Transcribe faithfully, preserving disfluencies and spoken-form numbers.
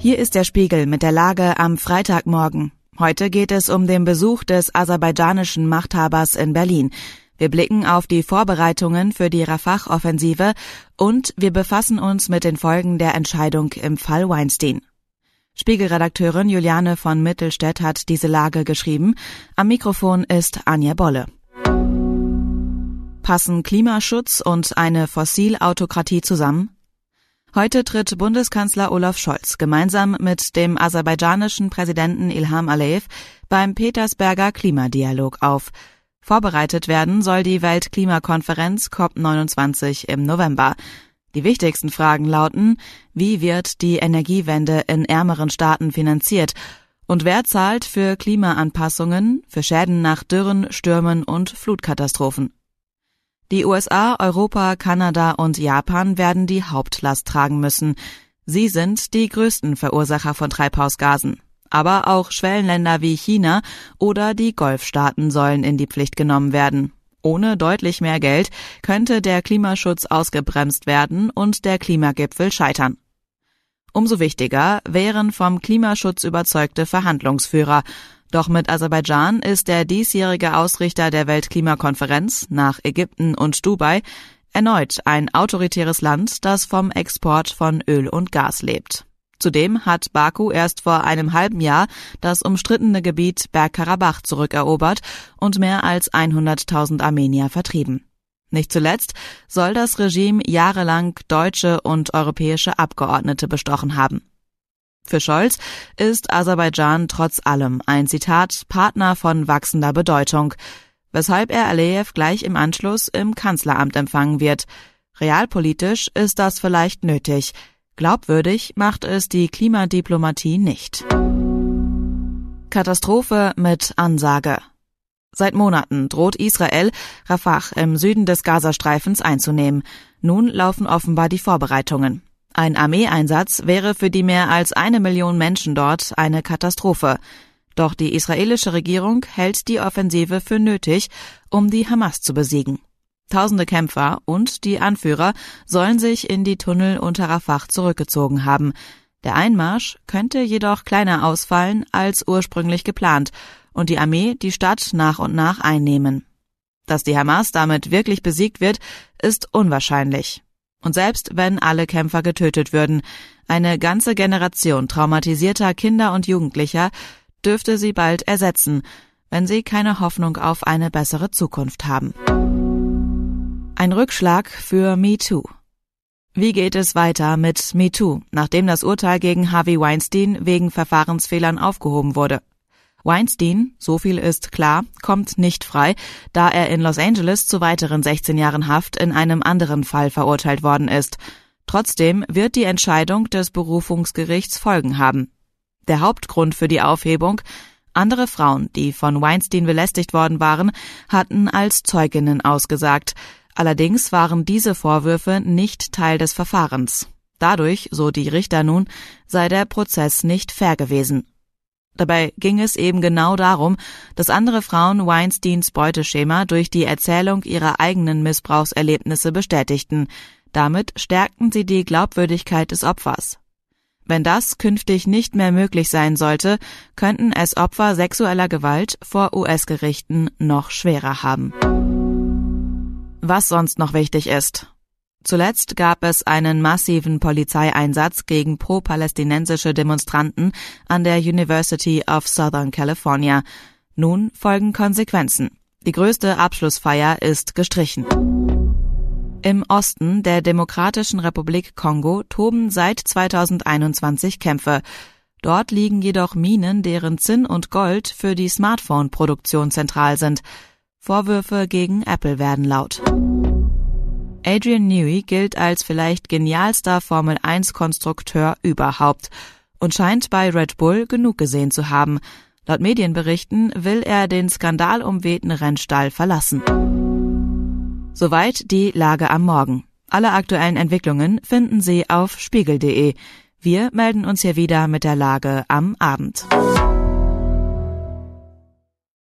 Hier ist der Spiegel mit der Lage am Freitagmorgen. Heute geht es um den Besuch des aserbaidschanischen Machthabers in Berlin. Wir blicken auf die Vorbereitungen für die Rafah-Offensive und wir befassen uns mit den Folgen der Entscheidung im Fall Weinstein. Spiegelredakteurin Juliane von Mittelstädt hat diese Lage geschrieben. Am Mikrofon ist Anja Bolle. Passen Klimaschutz und eine Fossilautokratie zusammen? Heute tritt Bundeskanzler Olaf Scholz gemeinsam mit dem aserbaidschanischen Präsidenten Ilham Aliyev beim Petersberger Klimadialog auf. Vorbereitet werden soll die Weltklimakonferenz C O P neunundzwanzig im November. Die wichtigsten Fragen lauten: Wie wird die Energiewende in ärmeren Staaten finanziert? Und wer zahlt für Klimaanpassungen, für Schäden nach Dürren, Stürmen und Flutkatastrophen? Die U S A, Europa, Kanada und Japan werden die Hauptlast tragen müssen. Sie sind die größten Verursacher von Treibhausgasen. Aber auch Schwellenländer wie China oder die Golfstaaten sollen in die Pflicht genommen werden. Ohne deutlich mehr Geld könnte der Klimaschutz ausgebremst werden und der Klimagipfel scheitern. Umso wichtiger wären vom Klimaschutz überzeugte Verhandlungsführer. Doch mit Aserbaidschan ist der diesjährige Ausrichter der Weltklimakonferenz nach Ägypten und Dubai erneut ein autoritäres Land, das vom Export von Öl und Gas lebt. Zudem hat Baku erst vor einem halben Jahr das umstrittene Gebiet Bergkarabach zurückerobert und mehr als hunderttausend Armenier vertrieben. Nicht zuletzt soll das Regime jahrelang deutsche und europäische Abgeordnete bestochen haben. Für Scholz ist Aserbaidschan trotz allem ein Zitat Partner von wachsender Bedeutung, weshalb er Aliyev gleich im Anschluss im Kanzleramt empfangen wird. Realpolitisch ist das vielleicht nötig. Glaubwürdig macht es die Klimadiplomatie nicht. Katastrophe mit Ansage. Seit Monaten droht Israel, Rafah im Süden des Gazastreifens einzunehmen. Nun laufen offenbar die Vorbereitungen. Ein Armeeeinsatz wäre für die mehr als eine Million Menschen dort eine Katastrophe. Doch die israelische Regierung hält die Offensive für nötig, um die Hamas zu besiegen. Tausende Kämpfer und die Anführer sollen sich in die Tunnel unter Rafah zurückgezogen haben. Der Einmarsch könnte jedoch kleiner ausfallen als ursprünglich geplant und die Armee die Stadt nach und nach einnehmen. Dass die Hamas damit wirklich besiegt wird, ist unwahrscheinlich. Und selbst wenn alle Kämpfer getötet würden, eine ganze Generation traumatisierter Kinder und Jugendlicher dürfte sie bald ersetzen, wenn sie keine Hoffnung auf eine bessere Zukunft haben. Ein Rückschlag für MeToo. Wie geht es weiter mit MeToo, nachdem das Urteil gegen Harvey Weinstein wegen Verfahrensfehlern aufgehoben wurde? Weinstein, so viel ist klar, kommt nicht frei, da er in Los Angeles zu weiteren sechzehn Jahren Haft in einem anderen Fall verurteilt worden ist. Trotzdem wird die Entscheidung des Berufungsgerichts Folgen haben. Der Hauptgrund für die Aufhebung: andere Frauen, die von Weinstein belästigt worden waren, hatten als Zeuginnen ausgesagt. Allerdings waren diese Vorwürfe nicht Teil des Verfahrens. Dadurch, so die Richter nun, sei der Prozess nicht fair gewesen. Dabei ging es eben genau darum, dass andere Frauen Weinsteins Beuteschema durch die Erzählung ihrer eigenen Missbrauchserlebnisse bestätigten. Damit stärkten sie die Glaubwürdigkeit des Opfers. Wenn das künftig nicht mehr möglich sein sollte, könnten es Opfer sexueller Gewalt vor U S-Gerichten noch schwerer haben. Was sonst noch wichtig ist: Zuletzt gab es einen massiven Polizeieinsatz gegen pro-palästinensische Demonstranten an der University of Southern California. Nun folgen Konsequenzen. Die größte Abschlussfeier ist gestrichen. Im Osten der Demokratischen Republik Kongo toben seit zweitausendeinundzwanzig Kämpfe. Dort liegen jedoch Minen, deren Zinn und Gold für die Smartphone-Produktion zentral sind. Vorwürfe gegen Apple werden laut. Adrian Newey gilt als vielleicht genialster Formel eins Konstrukteur überhaupt und scheint bei Red Bull genug gesehen zu haben. Laut Medienberichten will er den skandalumwehten Rennstall verlassen. Soweit die Lage am Morgen. Alle aktuellen Entwicklungen finden Sie auf spiegel punkt de. Wir melden uns hier wieder mit der Lage am Abend.